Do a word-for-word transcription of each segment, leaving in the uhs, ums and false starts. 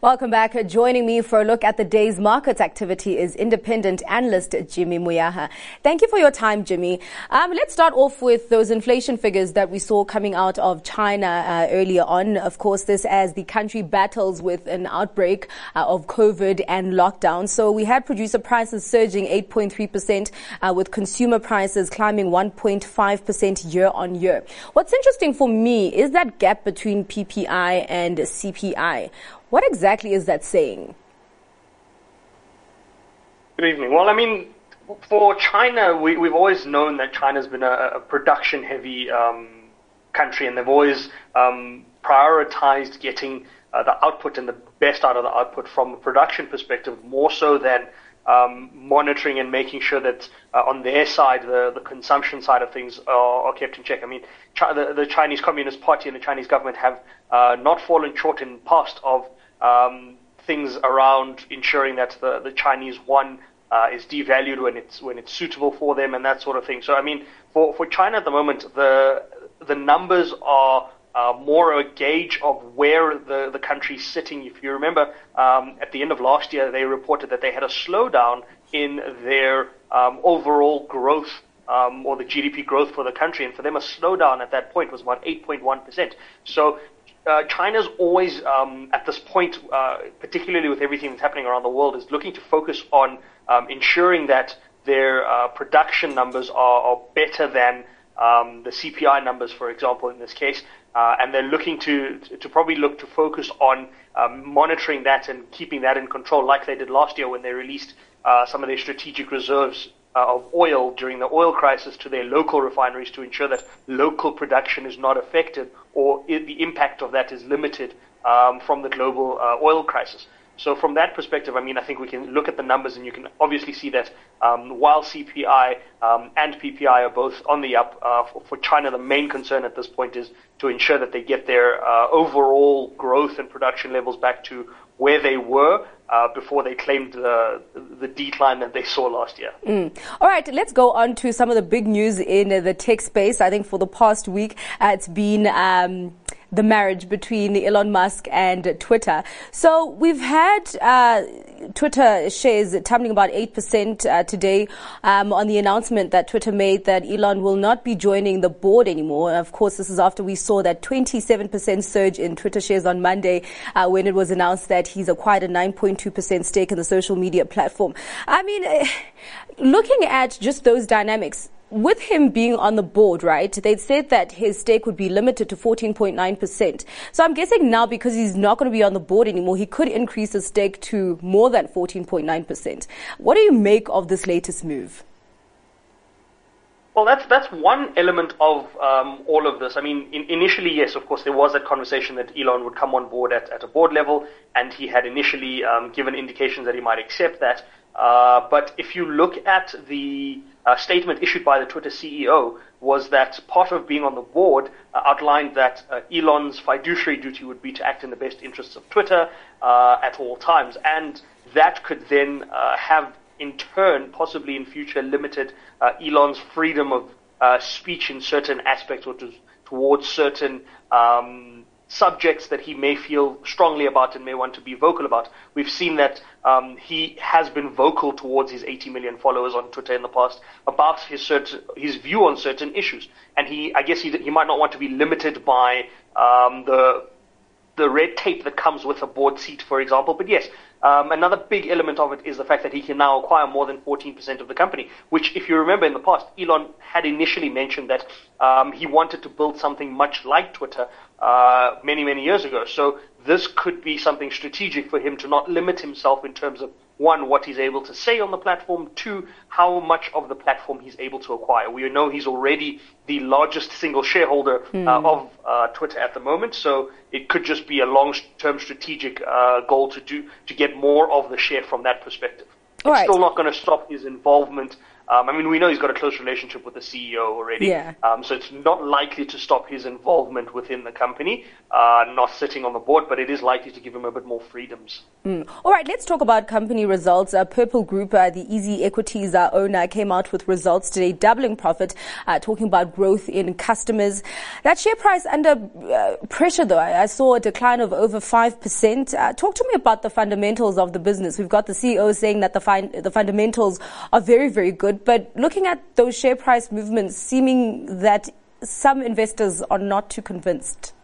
Welcome back. Joining me for a look at the day's market activity is independent analyst Jimmy Moyaha. Thank you for your time, Jimmy. Um, let's start off with those inflation figures that we saw coming out of China uh, earlier on. Of course, this as the country battles with an outbreak uh, of COVID and lockdown. So we had producer prices surging eight point three percent uh, with consumer prices climbing one point five percent year on year. What's interesting for me is that gap between P P I and C P I. What exactly is that saying? Good evening. Well, I mean, for China, we, we've always known that China's been a, a production-heavy um, country, and they've always um, prioritized getting uh, the output and the best out of the output from a production perspective, more so than um, monitoring and making sure that uh, on their side, the, the consumption side of things are, are kept in check. I mean, Chi- the, the Chinese Communist Party and the Chinese government have uh, not fallen short in the past of Um, things around ensuring that the, the Chinese yuan uh, is devalued when it's when it's suitable for them and that sort of thing. So I mean, for, for China at the moment, the the numbers are uh, more a gauge of where the, the country's sitting. If you remember, um, at the end of last year, they reported that they had a slowdown in their um, overall growth um, or the G D P growth for the country, and for them a slowdown at that point was about eight point one percent. So Uh, China's always, um, at this point, uh, particularly with everything that's happening around the world, is looking to focus on um, ensuring that their uh, production numbers are, are better than um, the C P I numbers, for example, in this case. Uh, and they're looking to, to probably look to focus on um, monitoring that and keeping that in control, like they did last year when they released uh, some of their strategic reserves Uh, of oil during the oil crisis to their local refineries to ensure that local production is not affected or I- the impact of that is limited um, from the global uh, oil crisis. So from that perspective, I mean, I think we can look at the numbers and you can obviously see that um, while C P I um, and P P I are both on the up, uh, for, for China, the main concern at this point is to ensure that they get their uh, overall growth and production levels back to where they were uh, before they claimed the, the decline that they saw last year. Mm. All right, let's go on to some of the big news in uh, the tech space. I think for the past week, uh, it's been Um the marriage between Elon Musk and Twitter. So we've had uh, Twitter shares tumbling about eight percent uh, today um, on the announcement that Twitter made that Elon will not be joining the board anymore. Of course, this is after we saw that twenty-seven percent surge in Twitter shares on Monday uh, when it was announced that he's acquired a nine point two percent stake in the social media platform. I mean, looking at just those dynamics, with him being on the board, right, they said that his stake would be limited to fourteen point nine percent. So I'm guessing now, because he's not going to be on the board anymore, he could increase his stake to more than fourteen point nine percent. What do you make of this latest move? Well, that's that's one element of um, all of this. I mean, in, initially, yes, of course, there was that conversation that Elon would come on board at, at a board level, and he had initially um, given indications that he might accept that. Uh, but if you look at the uh, statement issued by the Twitter C E O, was that part of being on the board uh, outlined that uh, Elon's fiduciary duty would be to act in the best interests of Twitter uh, at all times. And that could then uh, have, in turn, possibly in future, limited uh, Elon's freedom of uh, speech in certain aspects or to, towards certain um subjects that he may feel strongly about and may want to be vocal about. We've seen that um, he has been vocal towards his eighty million followers on Twitter in the past about his certain, his view on certain issues. And he, I guess he, he might not want to be limited by um, the the red tape that comes with a board seat, for example. But yes, um, another big element of it is the fact that he can now acquire more than fourteen percent of the company, which, if you remember in the past, Elon had initially mentioned that um, he wanted to build something much like Twitter uh, many, many years ago. So this could be something strategic for him to not limit himself in terms of, one, what he's able to say on the platform, two, how much of the platform he's able to acquire. We know he's already the largest single shareholder mm. uh, of uh, Twitter at the moment, so it could just be a long-term strategic uh, goal to do to get more of the share from that perspective. All it's right. still not going to stop his involvement Um, I mean, we know he's got a close relationship with the C E O already. Yeah. Um, so it's not likely to stop his involvement within the company, uh, not sitting on the board, but it is likely to give him a bit more freedoms. Mm. All right, let's talk about company results. Uh, Purple Group, uh, the Easy Equities uh, owner, came out with results today, doubling profit, uh, talking about growth in customers. That share price under uh, pressure, though. I, I saw a decline of over five percent. Uh, talk to me about the fundamentals of the business. We've got the C E O saying that the, fin- the fundamentals are very, very good, but looking at those share price movements, seeming that some investors are not too convinced.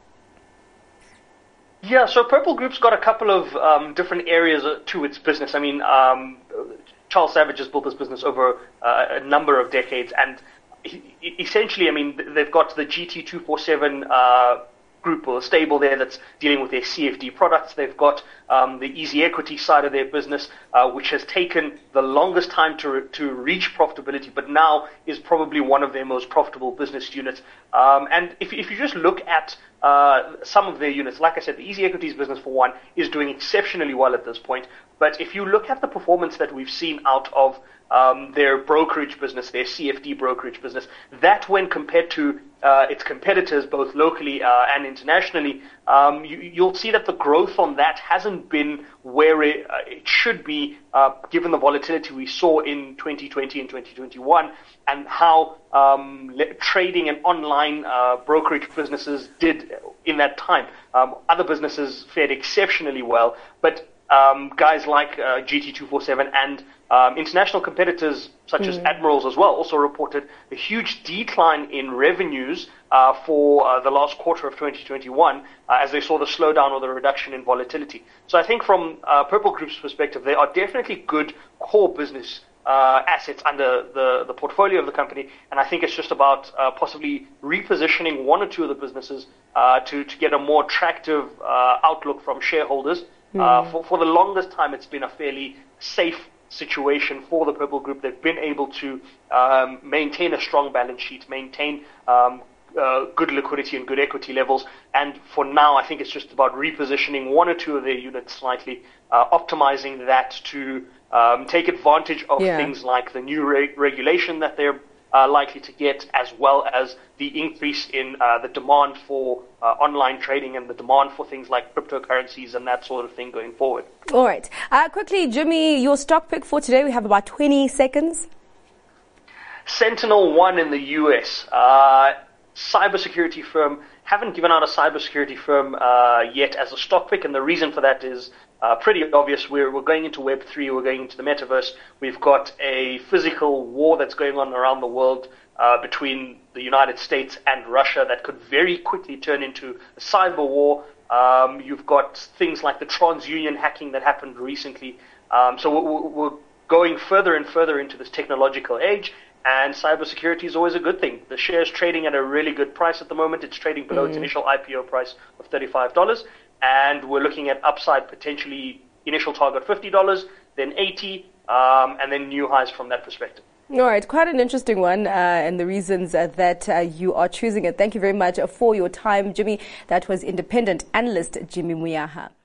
Yeah, so Purple Group's got a couple of um, different areas to its business. I mean, um, Charles Savage has built this business over uh, a number of decades, and he, essentially, I mean, they've got the G T two forty-seven uh, group or stable there that's dealing with their C F D products. They've got um, the Easy Equity side of their business, uh, which has taken the longest time to to reach profitability, but now is probably one of their most profitable business units. Um, and if if you just look at uh, some of their units, like I said, the Easy Equities business, for one, is doing exceptionally well at this point. But if you look at the performance that we've seen out of um, their brokerage business, their C F D brokerage business, that when compared to uh, its competitors, both locally uh, and internationally, um, you, you'll see that the growth on that hasn't been where it, uh, it should be, uh, given the volatility we saw in twenty twenty and twenty twenty-one, and how um, le- trading and online uh, brokerage businesses did in that time. Um, other businesses fared exceptionally well, but Um, guys like uh, G T two forty-seven and um, international competitors such mm. as Admirals as well also reported a huge decline in revenues uh, for uh, the last quarter of twenty twenty-one uh, as they saw the slowdown or the reduction in volatility. So I think from uh, Purple Group's perspective, they are definitely good core business uh, assets under the, the portfolio of the company, and I think it's just about uh, possibly repositioning one or two of the businesses uh, to, to get a more attractive uh, outlook from shareholders. Mm. Uh, for, for the longest time, it's been a fairly safe situation for the Purple Group. They've been able to um, maintain a strong balance sheet, maintain um, uh, good liquidity and good equity levels. And for now, I think it's just about repositioning one or two of their units slightly, uh, optimizing that to um, take advantage of yeah. things like the new re- regulation that they're Uh, likely to get, as well as the increase in uh, the demand for uh, online trading and the demand for things like cryptocurrencies and that sort of thing going forward. All right. Uh, quickly, Jimmy, your stock pick for today. We have about twenty seconds. Sentinel One in the U S. Uh, cybersecurity firm. Haven't given out a cybersecurity firm uh, yet as a stock pick, and the reason for that is Uh, pretty obvious. We're, we're going into Web three, we're going into the metaverse. We've got a physical war that's going on around the world uh, between the United States and Russia that could very quickly turn into a cyber war. Um, you've got things like the TransUnion hacking that happened recently. Um, so we're, we're going further and further into this technological age, and cybersecurity is always a good thing. The share's trading at a really good price at the moment. It's trading below mm. its initial I P O price of thirty-five dollars. And we're looking at upside, potentially initial target fifty dollars, then eighty dollars, um, and then new highs from that perspective. All right, quite an interesting one, uh, and the reasons uh, that uh, you are choosing it. Thank you very much for your time, Jimmy. That was independent analyst Jimmy Moyaha.